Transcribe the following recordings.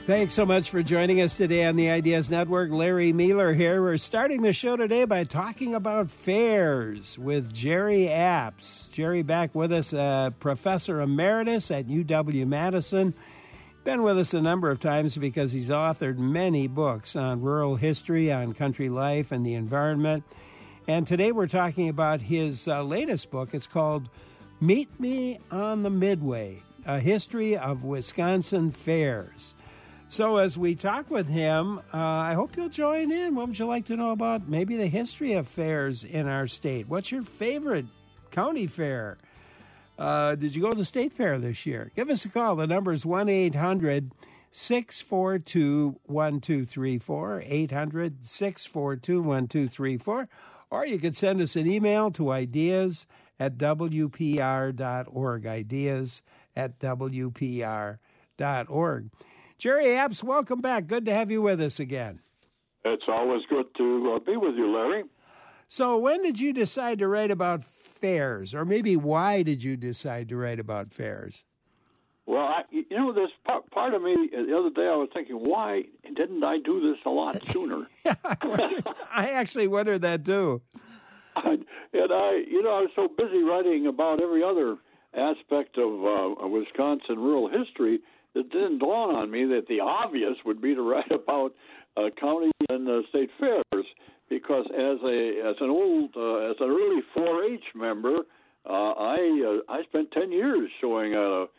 Thanks so much for joining us today on the Ideas Network. Larry Mueller here. We're starting the show today by talking about fairs with Jerry Apps. Jerry back with us, Professor Emeritus at UW-Madison. Been with us a number of times because he's authored many books on rural history, on country life, and the environment. And today we're talking about his latest book. It's called Meet Me on the Midway, A History of Wisconsin Fairs. So as we talk with him, I hope you'll join in. What would you like to know about maybe the history of fairs in our state? What's your favorite county fair? Did you go to the state fair this year? Give us a call. The number is 1-800-642-1234, 800-642-1234. Or you could send us an email to ideas@wpr.org, ideas@wpr.org. Jerry Apps, welcome back. Good to have you with us again. It's always good to be with you, Larry. So when did you decide to write about fairs? Or maybe why did you decide to write about fairs? Well, there's part of me, the other day I was thinking, why didn't I do this a lot sooner? I actually wondered that too. I was so busy writing about every other aspect of Wisconsin rural history, it didn't dawn on me that the obvious would be to write about county and state fairs, because as an early 4-H member, I spent 10 years showing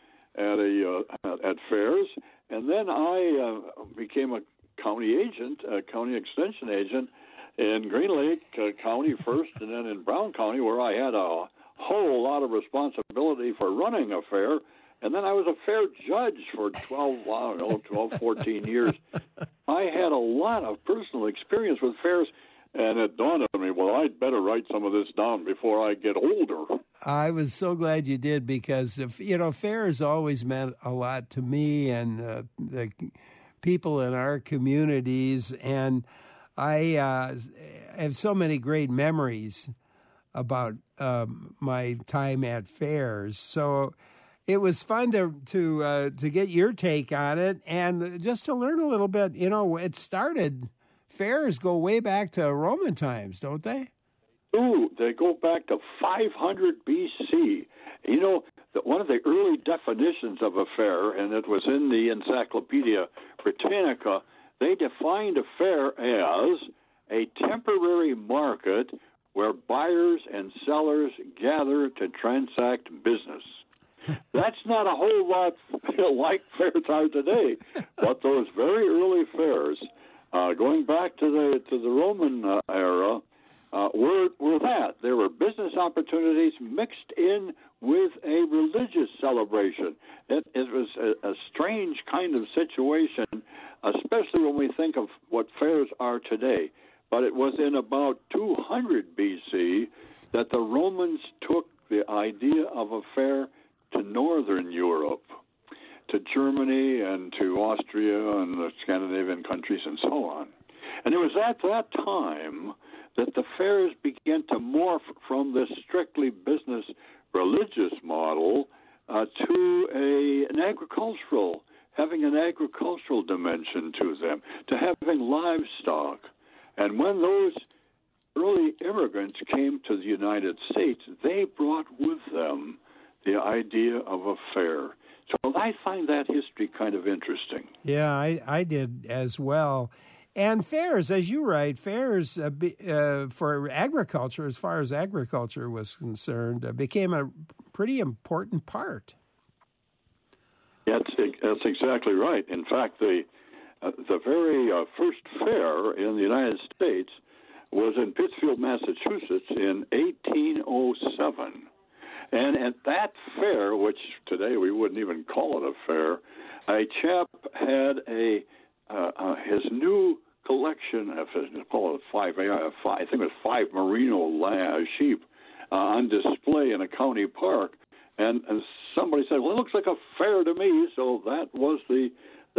at fairs, and then I became a county agent, a county extension agent in Green Lake County first, and then in Brown County, where I had a whole lot of responsibility for running a fair. And then I was a fair judge for 14 years. I had a lot of personal experience with fairs, and it dawned on me, well, I'd better write some of this down before I get older. I was so glad you did, because, fairs always meant a lot to me and the people in our communities. And I have so many great memories about my time at fairs. So it was fun to get your take on it, and just to learn a little bit. Fairs go way back to Roman times, don't they? Ooh, they go back to 500 B.C. One of the early definitions of a fair, and it was in the Encyclopedia Britannica, they defined a fair as a temporary market where buyers and sellers gather to transact business. That's not a whole lot like fairs are today, but those very early fairs, going back to the Roman era, were that. There were business opportunities mixed in with a religious celebration. It was a strange kind of situation, especially when we think of what fairs are today. But it was in about 200 B.C. that the Romans took the idea of a fair to Northern Europe, to Germany and to Austria and the Scandinavian countries and so on. And it was at that time that the fairs began to morph from this strictly business religious model to having an agricultural dimension to them, to having livestock. And when those early immigrants came to the United States, they brought with them the idea of a fair. So I find that history kind of interesting. Yeah, I did as well. And fairs, as you write, fairs for agriculture, as far as agriculture was concerned, became a pretty important part. That's exactly right. In fact, the very first fair in the United States was in Pittsfield, Massachusetts in 1807. And at that fair, which today we wouldn't even call it a fair, a chap had his new collection of, call it I think it was 5 merino sheep on display in a county park. And somebody said, well, it looks like a fair to me. So that's the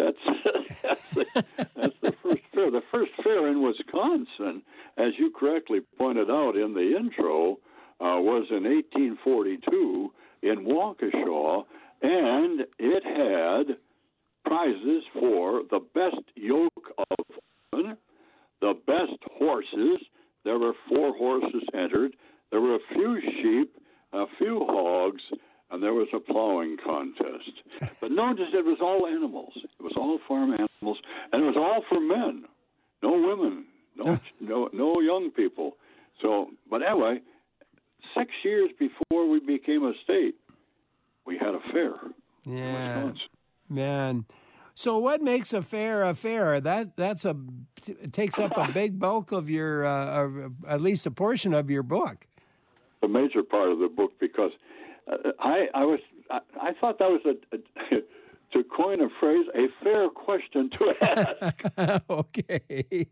first fair. The first fair in Wisconsin, as you correctly pointed out in the intro, was in 1842 in Waukesha, and it had prizes for the best yoke of oxen, the best horses. There were 4 horses entered. There were a few sheep, a few hogs, and there was a plowing contest. But notice it was all animals. It was all farm animals, and it was all for men. No women, no young people. So, but anyway, 6 years before we became a state, we had a fair. Yeah, man. So what makes a fair a fair? That takes up a big bulk of your, at least a portion of your book. A major part of the book, because I thought that was to coin a phrase, a fair question to ask. Okay.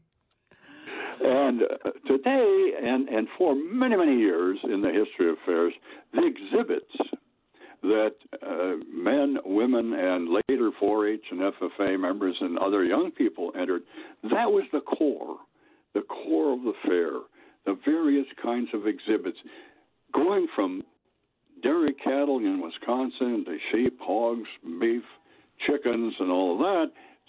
And today, and for many, many years in the history of fairs, the exhibits that men, women, and later 4-H and FFA members and other young people entered, that was the core of the fair, the various kinds of exhibits, going from dairy cattle in Wisconsin to sheep, hogs, beef, chickens, and all of that,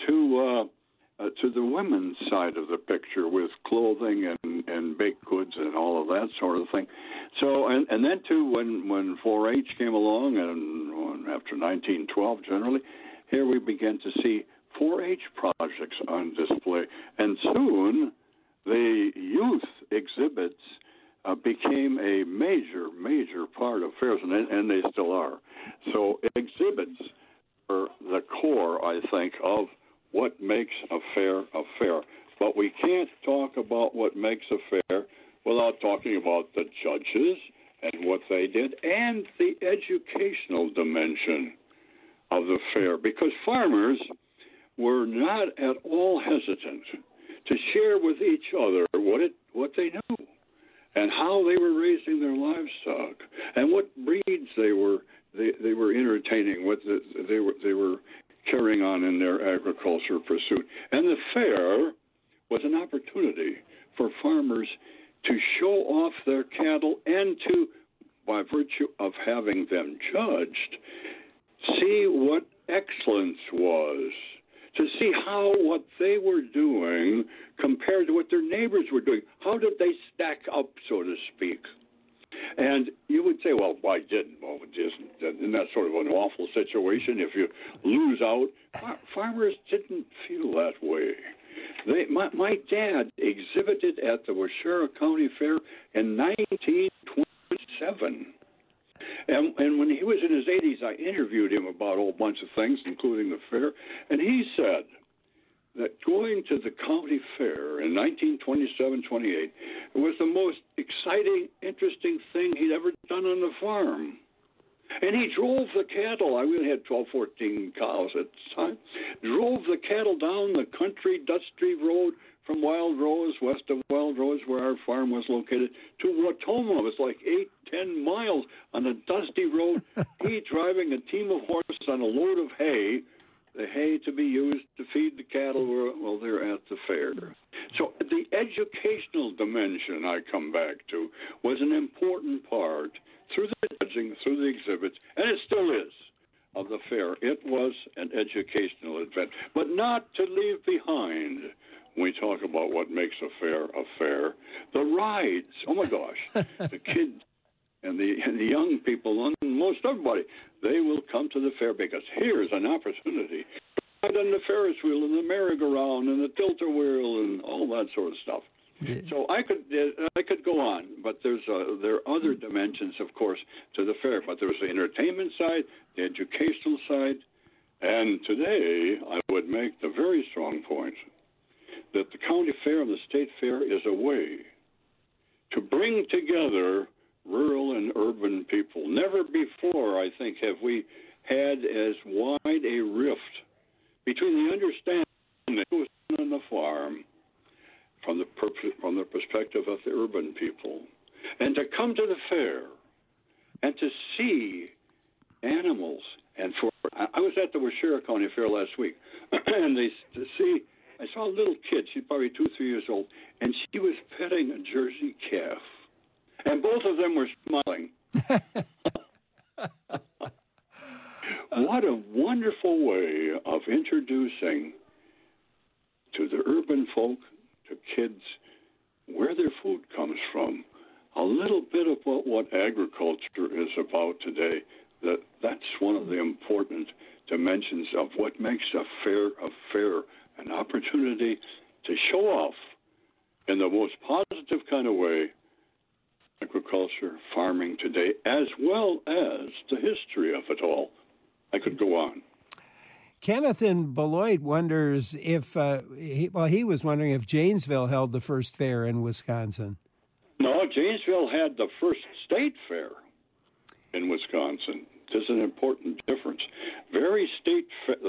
to the women's side of the picture with clothing and baked goods and all of that sort of thing. So, and then too, when 4-H came along, and after 1912 generally, here we began to see 4-H projects on display. And soon, the youth exhibits became a major part of fairs, and they still are. So exhibits are the core, I think, of what makes a fair a fair. But we can't talk about what makes a fair without talking about the judges and what they did and the educational dimension of the fair, because farmers were not at all hesitant to share with each other what they knew and how they were raising their livestock and what breeds they were entertaining, what they were carrying on in their agriculture pursuit. And the fair was an opportunity for farmers to show off their cattle and to, by virtue of having them judged, see what excellence was, to see how what they were doing compared to what their neighbors were doing. How did they stack up, so to speak? And you would say, well, why didn't? Well, isn't that sort of an awful situation if you lose out? Farmers didn't feel that way. My dad exhibited at the Waushara County Fair in 1927. And when he was in his 80s, I interviewed him about a whole bunch of things, including the fair. And he said that going to the county fair in 1927-28 was the most exciting, interesting thing he'd ever done on the farm. And he drove the cattle. I really had 12, 14 cows at the time. Drove the cattle down the country, dusty road from Wild Rose, west of Wild Rose, where our farm was located, to Wautoma. It was like 8-10 miles on a dusty road. He driving a team of horses on a load of hay, the hay to be used to feed the cattle while they're at the fair. So the educational dimension I come back to was an important part through the judging, through the exhibits, and it still is, of the fair. It was an educational event, but not to leave behind, when we talk about what makes a fair, the rides. Oh, my gosh. The kids and the young people, and most everybody, they will come to the fair because here's an opportunity to ride on the Ferris wheel and the merry-go-round and the tilt-a-wheel and all that sort of stuff. Yeah. So I could go on, but there are other dimensions, of course, to the fair. But there's the entertainment side, the educational side, and today I would make the very strong point that the county fair and the state fair is a way to bring together rural and urban people. Never before, I think, have we had as wide a rift between the understanding that goes on the farm from the perspective of the urban people, and to come to the fair and to see animals. And I was at the Waushara County Fair last week, and I saw a little kid. She's probably 2-3 years old, and she was petting a Jersey calf, and both of them were smiling. What a wonderful way of introducing to the urban folk, to kids, where their food comes from. A little bit of what agriculture is about today. That's one of the important dimensions of what makes a fair, an opportunity to show off in the most positive kind of way agriculture, farming today, as well as the history of it all. I could go on. Kenneth in Beloit wonders if, he was wondering if Janesville held the first fair in Wisconsin. No, Janesville had the first state fair in Wisconsin. There's an important difference. The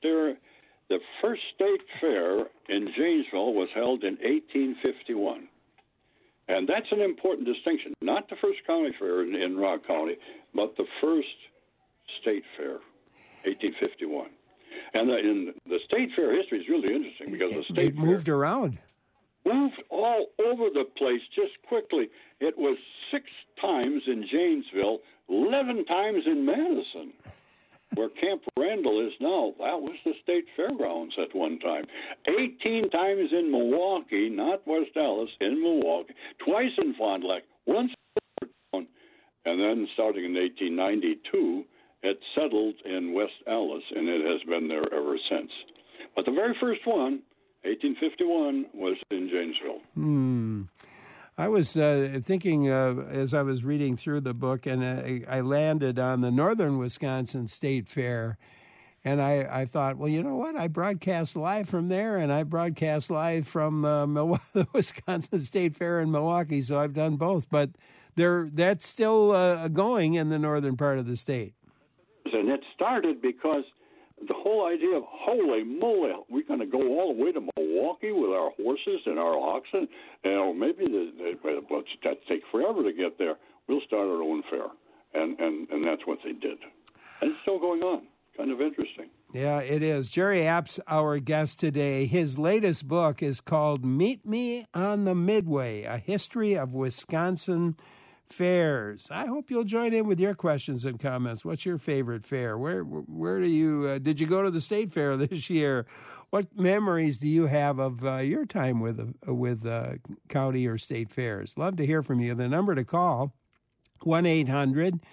first state fair in Janesville was held in 1851. And that's an important distinction. Not the first county fair in Rock County, but the first state fair, 1851. And in the state fair history is really interesting because the state fair moved around. Moved all over the place just quickly. It was 6 times in Janesville, 11 times in Madison, where Camp Randall is now. That was the state fairgrounds at one time. 18 times in Milwaukee, not West Allis, in Milwaukee. Twice in Fond du Lac, once in Town, and then starting in 1892, it settled in West Allis, and it has been there ever since. But the very first one, 1851, was in Janesville. I was thinking as I was reading through the book, and I landed on the Northern Wisconsin State Fair, and I thought, well, you know what? I broadcast live from there, and I broadcast live from the Wisconsin State Fair in Milwaukee, so I've done both. But that's still going in the northern part of the state. And it started because the whole idea of, holy moly, we're going to go all the way to Milwaukee with our horses and our oxen, and maybe that take forever to get there. We'll start our own fair, and that's what they did. And it's still going on. Kind of interesting. Yeah, it is. Jerry Apps, our guest today. His latest book is called Meet Me on the Midway, A History of Wisconsin Fairs. I hope you'll join in with your questions and comments. What's your favorite fair? Where do you did you go to the state fair this year? What memories do you have of your time with county or state fairs? Love to hear from you. The number to call 1-800-642-1234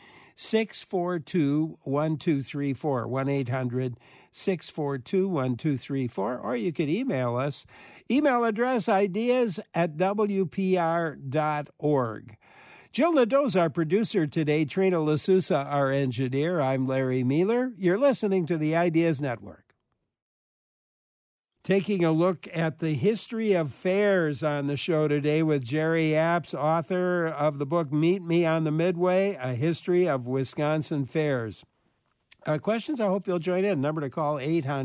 1-800-642-1234, or you could email us. Email address ideas@wpr.org. Jill Nadeau's our producer today. Trina LaSousa, our engineer. I'm Larry Mealer. You're listening to the Ideas Network. Taking a look at the history of fairs on the show today with Jerry Apps, author of the book Meet Me on the Midway, A History of Wisconsin Fairs. Questions? I hope you'll join in. Number to call,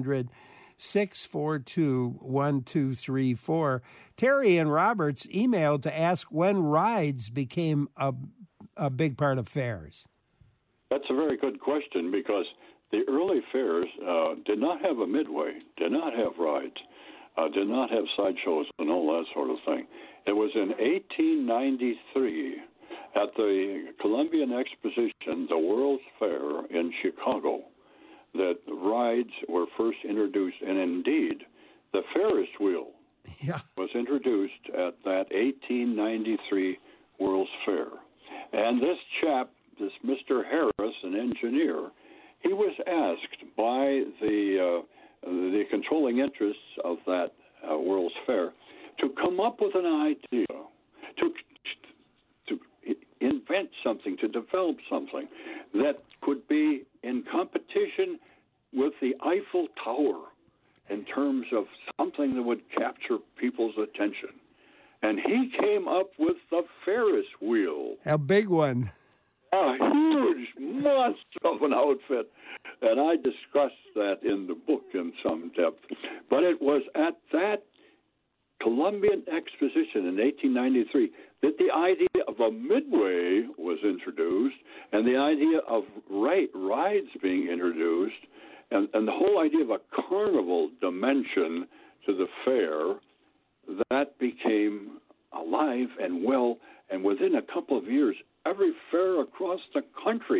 800-642-1234. Terry and Roberts emailed to ask when rides became a big part of fairs. That's a very good question because the early fairs did not have a midway, did not have rides, did not have sideshows and all that sort of thing. It was in 1893 at the Columbian Exposition, the World's Fair in Chicago, that rides were first introduced, and indeed, the Ferris wheel was introduced at that 1893 World's Fair. And this chap, this Mr. Harris, an engineer, he was asked by the controlling interests of that World's Fair to come up with an idea, to invent something, to develop something that could be in competition with the Eiffel Tower in terms of something that would capture people's attention. And he came up with the Ferris wheel. A big one. A huge monster of an outfit. And I discussed that in the book in some depth. But it was at that Columbian Exposition in 1893 that the idea of a midway was introduced and the idea of rides being introduced and the whole idea of a carnival dimension to the fair, that became alive and well. And within a couple of years, every fair across the country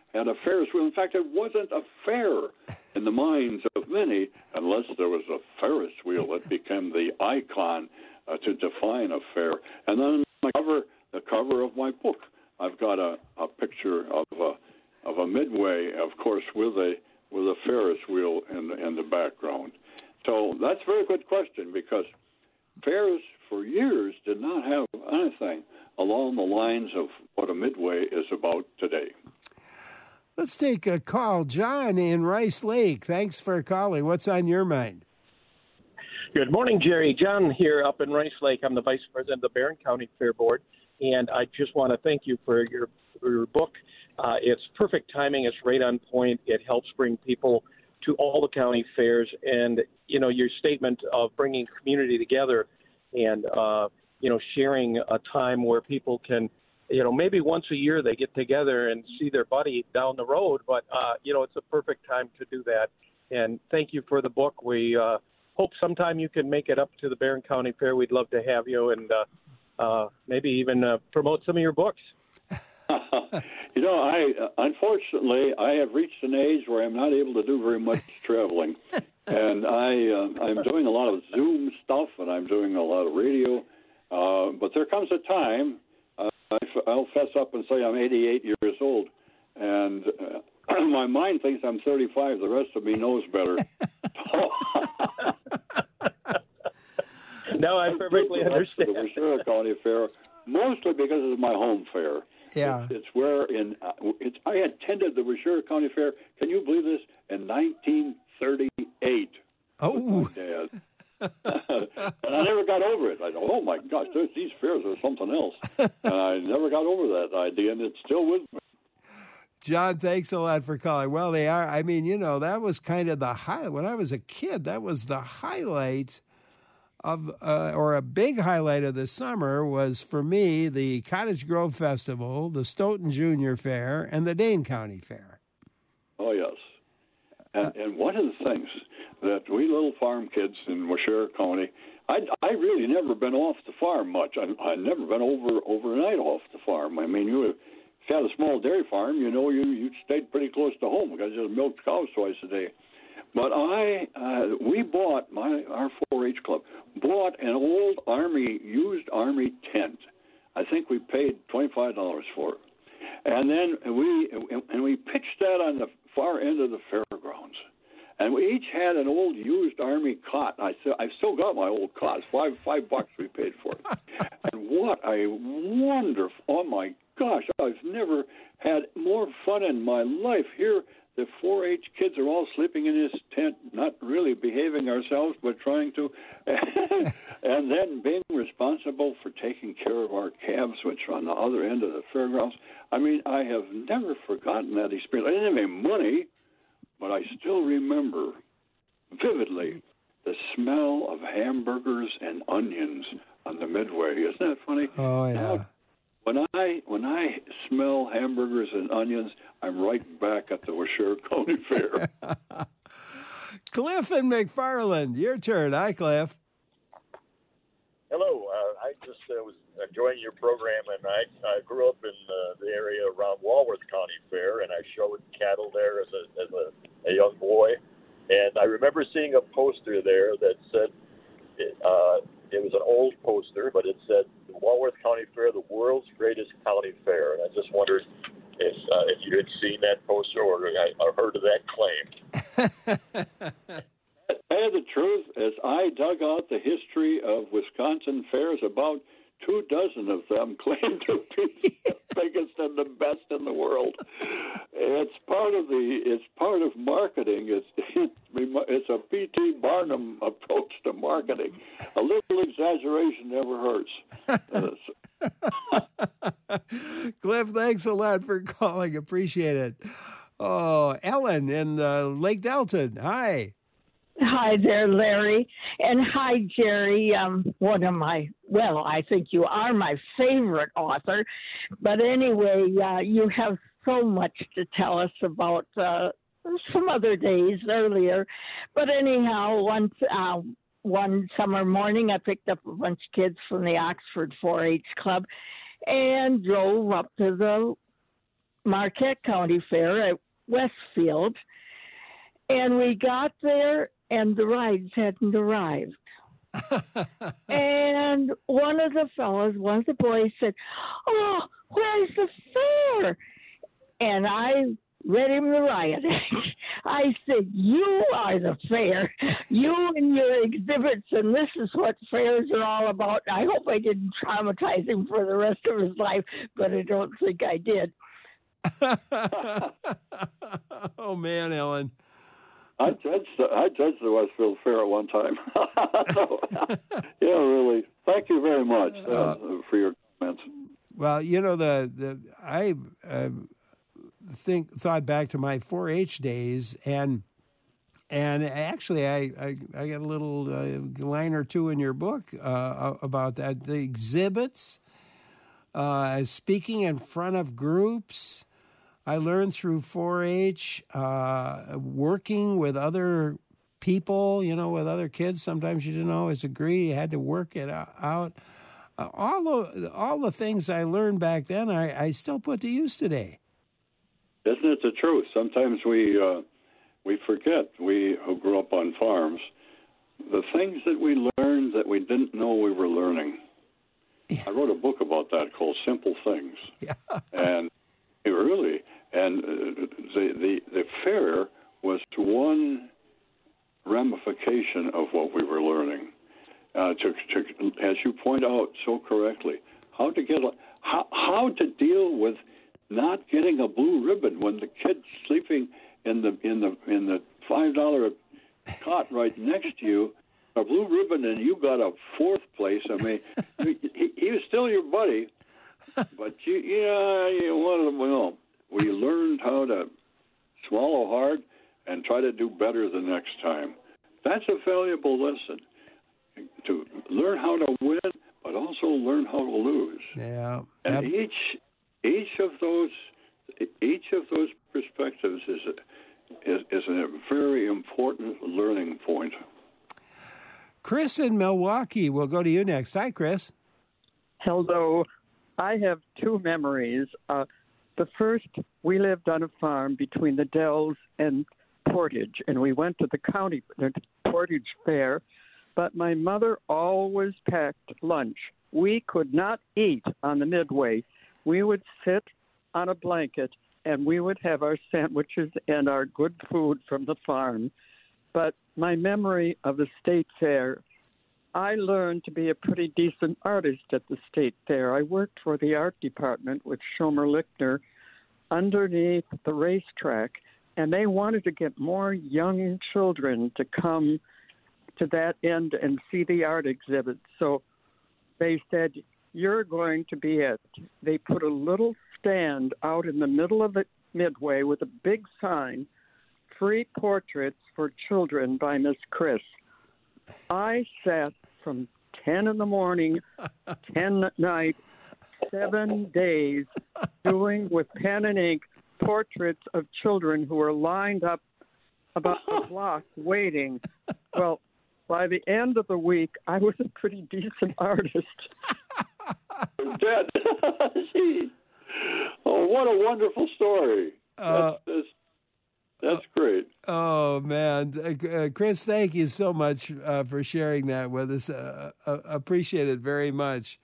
had a Ferris wheel. In fact, it wasn't a fair in the minds of many unless there was a Ferris wheel. It became the icon to define a fair. And then the cover of my book, I've got a picture of a Midway, of course, with a Ferris wheel in the background. So that's a very good question, because fairs for years did not have anything along the lines of what a Midway is about today. Let's take a call. John in Rice Lake. Thanks for calling. What's on your mind? Good morning, Jerry. John here up in Rice Lake. I'm the Vice President of the Barron County Fair Board, and I just want to thank you for your book. It's perfect timing. It's right on point. It helps bring people to all the county fairs, and, you know, your statement of bringing community together and, sharing a time where people can, maybe once a year they get together and see their buddy down the road, but, it's a perfect time to do that. And thank you for the book. We hope sometime you can make it up to the Barron County Fair. We'd love to have you, and maybe even promote some of your books. Unfortunately, I have reached an age where I'm not able to do very much traveling, and I'm doing a lot of Zoom stuff, and I'm doing a lot of radio. But there comes a time, I'll fess up and say I'm 88 years old, and my mind thinks I'm 35. The rest of me knows better. No, I perfectly understand. The Ventura County Fair, mostly because it's my home fair. Yeah, it's where I attended the Ventura County Fair. Can you believe this? In 1938. Oh, with my dad. And I never got over it. I thought, oh my gosh, these fairs are something else. And I never got over that idea, and it's still with me. John, thanks a lot for calling. Well, they are. I mean, that was kind of the highlight. When I was a kid, that was the highlight of, or a big highlight of the summer was, for me, the Cottage Grove Festival, the Stoughton Junior Fair, and the Dane County Fair. Oh, yes. And one of the things that we little farm kids in Waushara County, I really never been off the farm much. I've never been overnight off the farm. I mean, if you had a small dairy farm, you stayed pretty close to home because you just milked cows twice a day. But we bought, our 4-H club bought an old used Army tent. I think we paid $25 for it. And then we pitched that on the far end of the fairgrounds. And we each had an old used Army cot. I've still got my old cot. It's $5 we paid for it. And what a wonderful, oh my gosh, I've never had more fun in my life. Here, the 4-H kids are all sleeping in this tent, not really behaving ourselves, but trying to, and then being responsible for taking care of our calves, which are on the other end of the fairgrounds. I mean, I have never forgotten that experience. I didn't have any money, but I still remember vividly the smell of hamburgers and onions on the Midway. Isn't that funny? Oh, yeah. Now, when I smell hamburgers and onions, I'm right back at the Waushara County Fair. Cliff and McFarland, your turn. Hi, Cliff. Hello. I just was enjoying your program, and I grew up in the area around Walworth County Fair, and I showed cattle there as a young boy. And I remember seeing a poster there that said, it was an old poster, but it said, the Walworth County Fair, the world's greatest county fair. And I just wondered if you had seen that poster or heard of that claim. To tell you the truth, as I dug out the history of Wisconsin fairs, about 24 of them claim to be the biggest and the best in the world. It's part of marketing. It's a P.T. Barnum approach to marketing. A little exaggeration never hurts. Cliff, thanks a lot for calling. Appreciate it. Oh, Ellen in Lake Delton. Hi. Hi there, Larry. And hi, Jerry. I think you are my favorite author. But anyway, you have so much to tell us about some other days earlier. But anyhow, one summer morning, I picked up a bunch of kids from the Oxford 4-H Club and drove up to the Marquette County Fair at Westfield, and we got there, and the rides hadn't arrived. And one of the boys said, "Oh, where's the fair?" And I read him the riot act. I said, "You are the fair. You and your exhibits, and this is what fairs are all about." I hope I didn't traumatize him for the rest of his life, but I don't think I did. Oh, man, Ellen. I judged the Westfield Fair at one time. So, yeah, really. Thank you very much for your comments. Well, you know, I thought back to my 4-H days, and actually I got a little line or two in your book about that. The exhibits, speaking in front of groups. I learned through 4-H, working with other people, you know, with other kids. Sometimes you didn't always agree. You had to work it out. All the things I learned back then, I still put to use today. Isn't it the truth? Sometimes we forget, we who grew up on farms, the things that we learned that we didn't know we were learning. Yeah. I wrote a book about that called Simple Things. Yeah. And really, and the fair was one ramification of what we were learning. To, as you point out so correctly, how to deal with not getting a blue ribbon when the kid's sleeping in the $5 cot right next to you, a blue ribbon, and you got a fourth place. I mean, he was still your buddy, but you wanted to know. We learned how to swallow hard and try to do better the next time. That's a valuable lesson. To learn how to win, but also learn how to lose. Yeah. And each of those perspectives is a very important learning point. Chris in Milwaukee, we'll go to you next. Hi, Chris. Hello. I have two memories. The first, we lived on a farm between the Dells and Portage, and we went to the Portage Fair. But my mother always packed lunch. We could not eat on the midway. We would sit on a blanket, and we would have our sandwiches and our good food from the farm. But my memory of the state fair, I learned to be a pretty decent artist at the state fair. I worked for the art department with Schomer Lichtner underneath the racetrack, and they wanted to get more young children to come to that end and see the art exhibit. So they said, you're going to be it. They put a little stand out in the middle of the midway with a big sign, free portraits for children by Miss Chris. I sat from 10 in the morning, 10 at night, 7 days, doing with pen and ink portraits of children who were lined up about a block waiting. Well, by the end of the week, I was a pretty decent artist. Dead. Oh, what a wonderful story. That's great. Oh, man. Chris, thank you so much for sharing that with us. Appreciate it very much.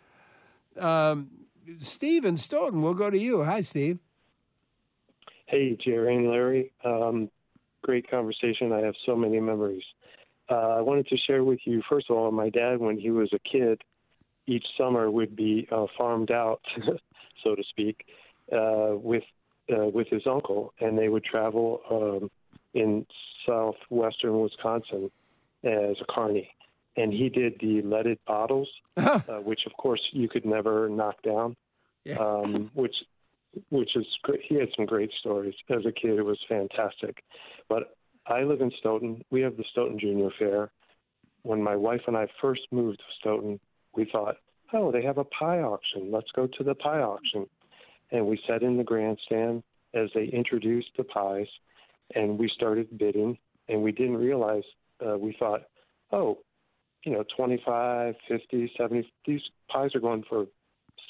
Steve in Stoughton, we'll go to you. Hi, Steve. Hey, Jerry and Larry. Great conversation. I have so many memories. I wanted to share with you, first of all, my dad, when he was a kid, each summer would be farmed out, so to speak, with his uncle, and they would travel in southwestern Wisconsin as a carny. And he did the leaded bottles, which, of course, you could never knock down, which is great. He had some great stories. As a kid, it was fantastic. But I live in Stoughton. We have the Stoughton Junior Fair. When my wife and I first moved to Stoughton, we thought, oh, they have a pie auction. Let's go to the pie auction. And we sat in the grandstand as they introduced the pies, and we started bidding, and we didn't realize, we thought, oh, 25, 50, 70, these pies are going for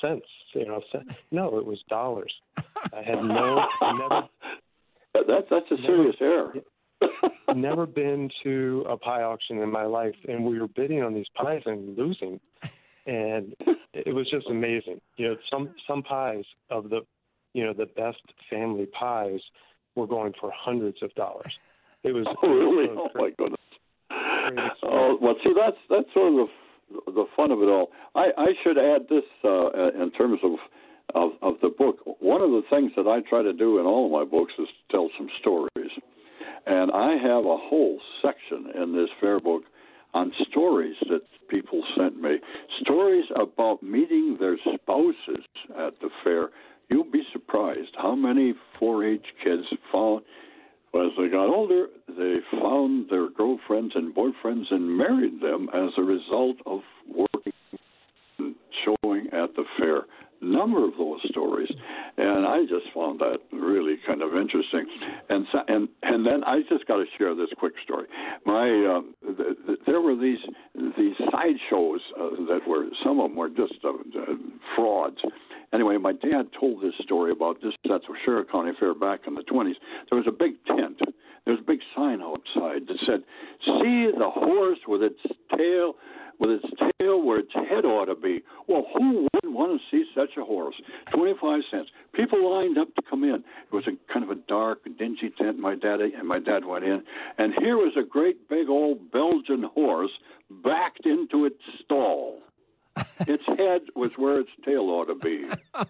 cents. No, it was dollars. I had never. That's a serious error. Never been to a pie auction in my life, and we were bidding on these pies and losing, and it was just amazing. Some pies of the best family pies were going for hundreds of dollars. It was really? Oh my goodness! Oh well, see, that's sort of the fun of it all. I should add this in terms of the book. One of the things that I try to do in all of my books is tell some stories. And I have a whole section in this fair book on stories that people sent me. Stories about meeting their spouses at the fair. You'll be surprised how many 4-H kids found, as they got older, they found their girlfriends and boyfriends and married them as a result of working and showing at the fair. Number of those stories, and I just found that really kind of interesting. And then I just got to share this quick story. There were these sideshows that were, some of them were just frauds. Anyway, my dad told this story about this at the Sheriff County Fair back in the 20s. There was a big tent. There was a big sign outside that said, "See the horse with its tail where its head ought to be." Well, who wouldn't want to see such a horse? 25 cents. People lined up to come in. It was a kind of a dark, dingy tent. My dad went in, and here was a great big old Belgian horse backed into its stall. Its head was where its tail ought to be.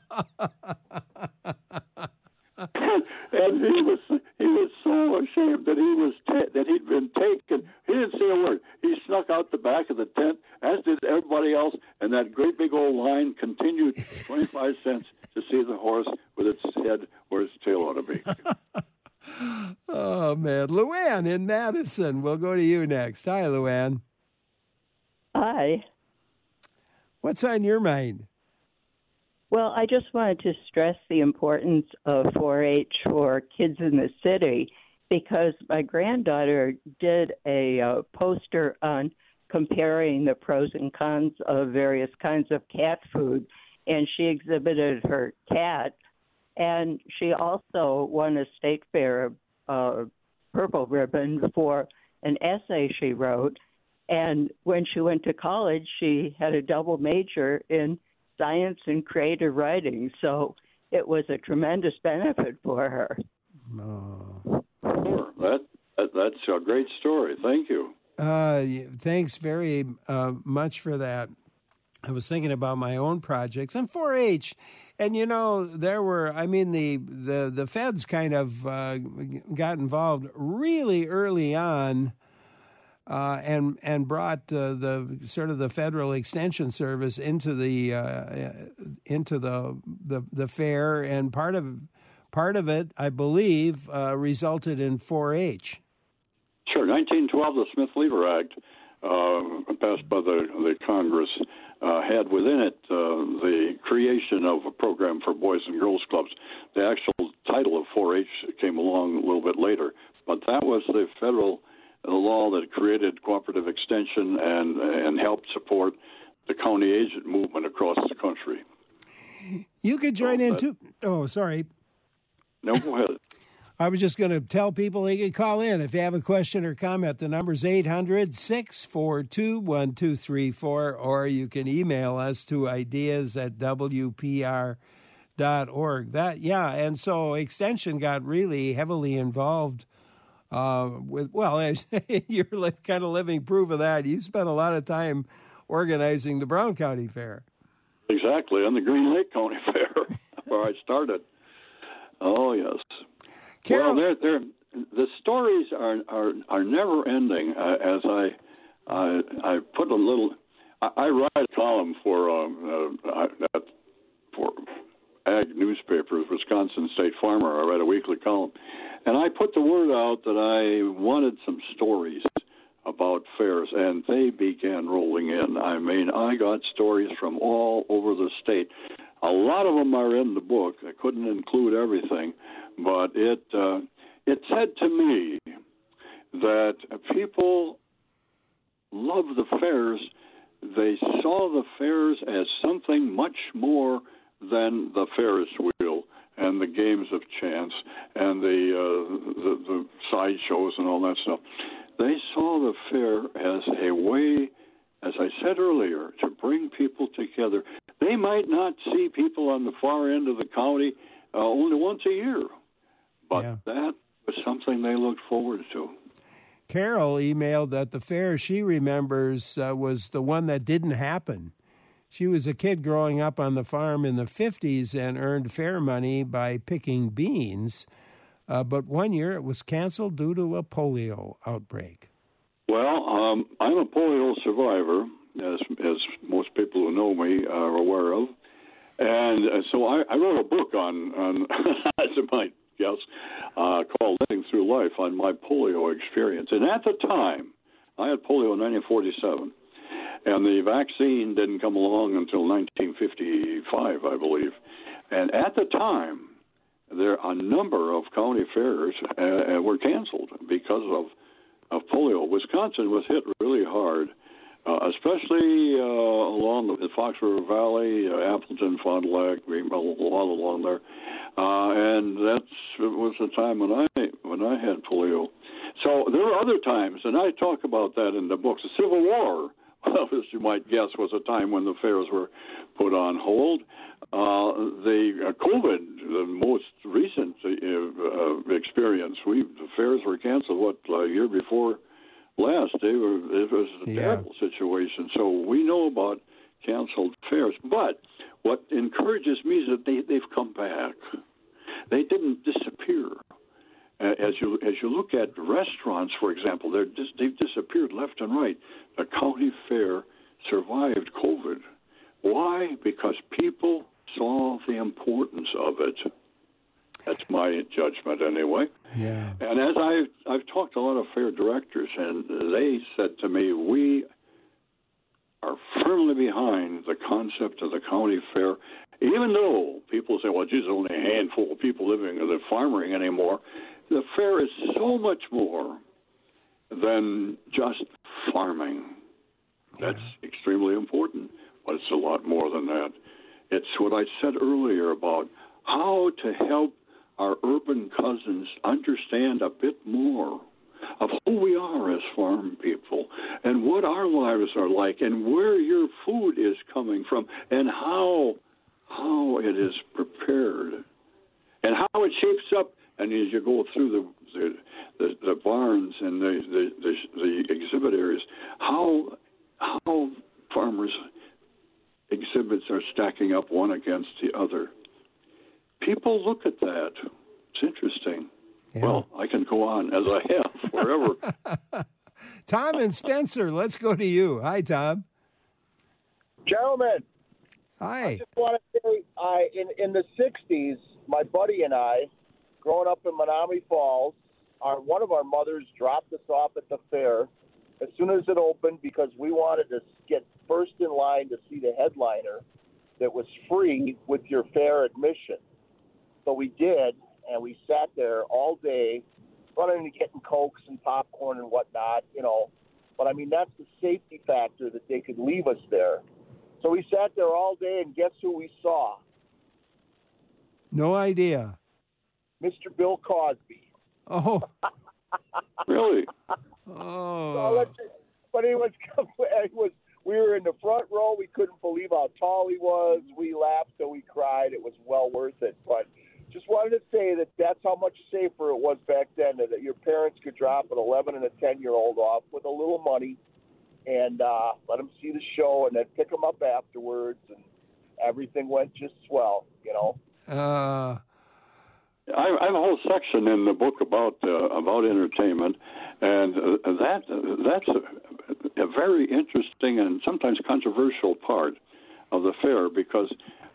And he was so ashamed that he'd been taken. He didn't say a word. He snuck out the back of the tent, as did everybody else, and that great big old line continued. 25 cents to see the horse with its head where its tail ought to be. Oh man, Luann in Madison. We'll go to you next. Hi, Luann. Hi. What's on your mind? Well, I just wanted to stress the importance of 4-H for kids in the city, because my granddaughter did a poster on comparing the pros and cons of various kinds of cat food, and she exhibited her cat, and she also won a state fair purple ribbon for an essay she wrote. And when she went to college, she had a double major in science and creative writing. So it was a tremendous benefit for her. Oh. Sure. That's a great story. Thank you. Thanks very much for that. I was thinking about my own projects and 4-H. And, there were, the feds kind of got involved really early on. And brought the sort of the Federal Extension Service into the fair, and part of it, I believe, resulted in 4-H. Sure, 1912, the Smith-Lever Act, passed by the Congress, had within it the creation of a program for Boys and Girls Clubs. The actual title of 4-H came along a little bit later, but that was the federal law that created cooperative extension and helped support the county agent movement across the country. You could join in too. Oh, sorry. No, go ahead. I was just going to tell people they could call in if you have a question or comment. The number's 800-642-1234, or you can email us to ideas@wpr.org. And so Extension got really heavily involved you're kind of living proof of that. You spent a lot of time organizing the Brown County Fair. Exactly, and the Green Lake County Fair, where I started. Oh, yes. Carol, well, the stories are never ending. As I put a little, I write a column for ag newspapers, Wisconsin State Farmer. I write a weekly column. And I put the word out that I wanted some stories about fairs, and they began rolling in. I got stories from all over the state. A lot of them are in the book. I couldn't include everything, but it said to me that people love the fairs they saw the fairs as something much more than the Ferris wheel and the games of chance and the sideshows and all that stuff. They saw the fair as a way, as I said earlier, to bring people together. They might not see people on the far end of the county only once a year, but that was something they looked forward to. Carol emailed that the fair she remembers was the one that didn't happen. She was a kid growing up on the farm in the 50s and earned fair money by picking beans. But one year it was canceled due to a polio outbreak. Well, I'm a polio survivor, as most people who know me are aware of. And so I wrote a book on as you might guess, called Living Through Life, on my polio experience. And at the time, I had polio in 1947. And the vaccine didn't come along until 1955, I believe. And at the time, a number of county fairs were canceled because of polio. Wisconsin was hit really hard, especially along the Fox River Valley, Appleton, Fond du Lac, a lot along there. And that was the time when I had polio. So there were other times, and I talk about that in the books. The Civil War, as you might guess, was a time when the fairs were put on hold. The COVID, the most recent experience, the fairs were canceled, a year before last. It was a terrible situation. So we know about canceled fairs. But what encourages me is that they've come back. They didn't disappear. As you look at restaurants, for example, they've disappeared left and right. The county fair survived COVID. Why? Because people saw the importance of it. That's my judgment, anyway. Yeah. And as I've talked to a lot of fair directors, and they said to me, we are firmly behind the concept of the county fair, even though people say, well, geez, there's only a handful of people living in the farming anymore. The fair is so much more than just farming. That's extremely important, but it's a lot more than that. It's what I said earlier about how to help our urban cousins understand a bit more of who we are as farm people and what our lives are like and where your food is coming from and how it is prepared and how it shapes up. And as you go through the barns and the exhibit areas, how farmers' exhibits are stacking up one against the other. People look at that. It's interesting. Yeah. Well, I can go on, as I have, forever. Tom and Spencer, let's go to you. Hi, Tom. Gentlemen. Hi. I just want to say, in the 60s, my buddy and I, growing up in Menominee Falls, one of our mothers dropped us off at the fair as soon as it opened because we wanted to get first in line to see the headliner that was free with your fair admission. So we did, and we sat there all day, running and getting Cokes and popcorn and whatnot, But, I mean, that's the safety factor that they could leave us there. So we sat there all day, and guess who we saw? No idea. Mr. Bill Cosby. Oh. Really? Oh. But we were in the front row. We couldn't believe how tall he was. We laughed and we cried. It was well worth it. But just wanted to say that's how much safer it was back then, that your parents could drop an 11 and a 10-year-old off with a little money and let them see the show and then pick them up afterwards, and everything went just swell, I have a whole section in the book about entertainment, and that's a very interesting and sometimes controversial part of the fair because,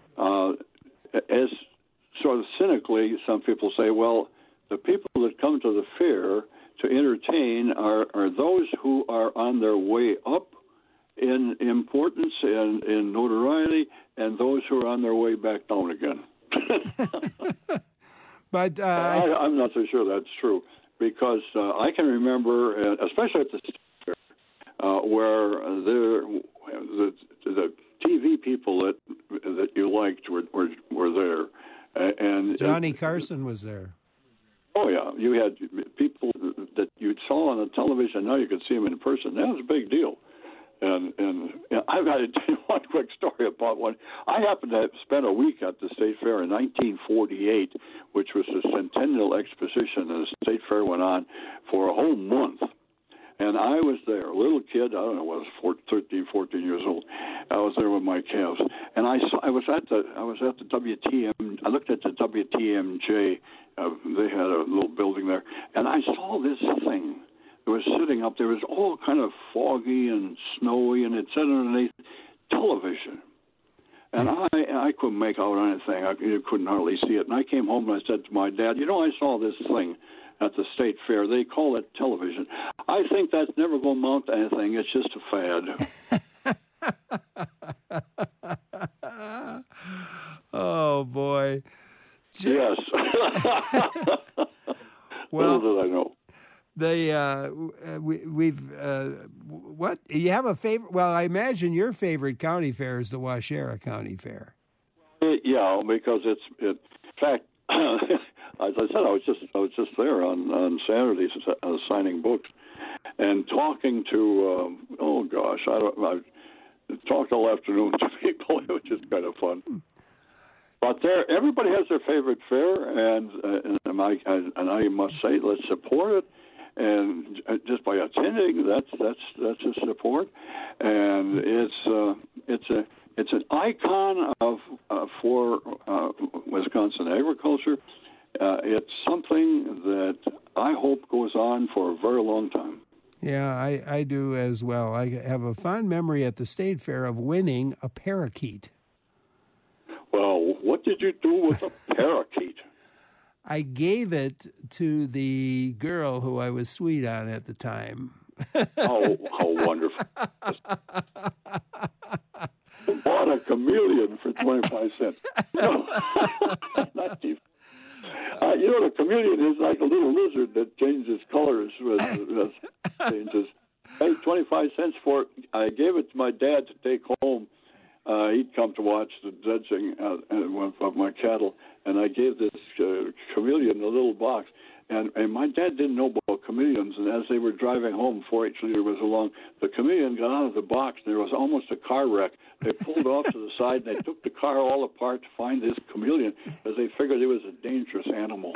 as sort of cynically, some people say, well, the people that come to the fair to entertain are those who are on their way up in importance and in notoriety, and those who are on their way back down again. But I'm not so sure that's true because I can remember, especially at the state fair, where there the TV people that you liked were there, and Johnny Carson was there. Oh yeah, you had people that you saw on the television. Now you could see them in person. That was a big deal. And I've got to tell you one quick story about one. I happened to have spent a week at the State Fair in 1948, which was the Centennial Exposition, and the State Fair went on for a whole month. And I was there, a little kid, I don't know, I was 13, 14 years old. I was there with my calves. And I was at the WTM, I looked at the WTMJ, they had a little building there, and I saw this thing. It was sitting up there. It was all kind of foggy and snowy, and it sat underneath television. And I couldn't make out anything. I couldn't hardly see it. And I came home and I said to my dad, I saw this thing at the State Fair. They call it television. I think that's never going to amount to anything. It's just a fad. Oh, boy. Yes. Well, little did I know. What you have a favorite? Well, I imagine your favorite county fair is the Waushara County Fair. Yeah, because in fact, as I said, I was just there on Saturdays signing books and talking to I talked all afternoon to people, which is kind of fun. But everybody has their favorite fair, and I must say, let's support it. And just by attending, that's a support, and it's an icon for Wisconsin agriculture. It's something that I hope goes on for a very long time. Yeah, I do as well. I have a fond memory at the State Fair of winning a parakeet. Well, what did you do with a parakeet? I gave it to the girl who I was sweet on at the time. Oh, how wonderful. Bought a chameleon for 25 cents. Not cheap. The chameleon is like a little lizard that changes colors as changes. Paid 25 cents for it. I gave it to my dad to take home. He'd come to watch the judging of my cattle, and I gave this chameleon a little box. And my dad didn't know about chameleons, and as they were driving home, 4-H leader was along, the chameleon got out of the box, and there was almost a car wreck. They pulled off to the side, and they took the car all apart to find this chameleon, because they figured it was a dangerous animal.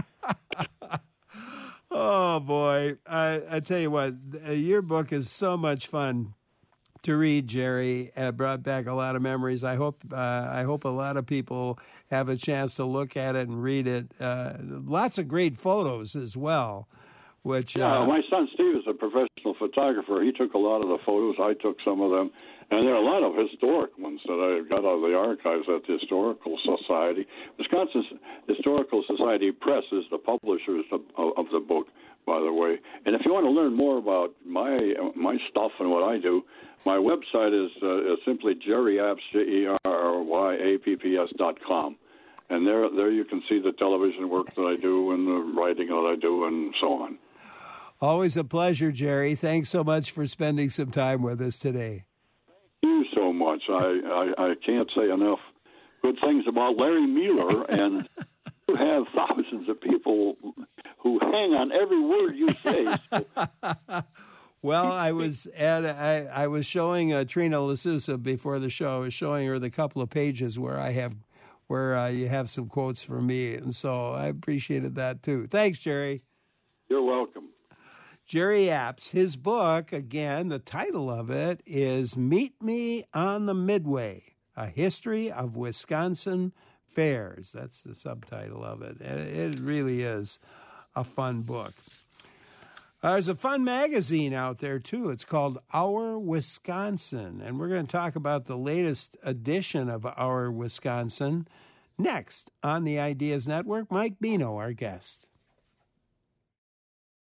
Oh, boy. I tell you what, your book is so much fun to read, Jerry. It brought back a lot of memories. I hope a lot of people have a chance to look at it and read it. Lots of great photos as well. Which my son Steve is a professional photographer. He took a lot of the photos. I took some of them, and there are a lot of historic ones that I got out of the archives at the Historical Society. Wisconsin's Historical Society Press is the publishers of the book, by the way. And if you want to learn more about my stuff and what I do, my website is simply JerryApps, JerryApps.com. And there you can see the television work that I do and the writing that I do and so on. Always a pleasure, Jerry. Thanks so much for spending some time with us today. Thank you so much. I can't say enough good things about Larry Mealer, and you have thousands of people who hang on every word you say. Well, I was showing Trina LaSousa before the show. I was showing her the couple of pages where you have some quotes from me, and so I appreciated that too. Thanks, Jerry. You're welcome. Jerry Apps, his book, again, the title of it is Meet Me on the Midway, A History of Wisconsin Fairs. That's the subtitle of it. It really is a fun book. There's a fun magazine out there, too. It's called Our Wisconsin, and we're going to talk about the latest edition of Our Wisconsin next on the Ideas Network. Mike Bino, our guest.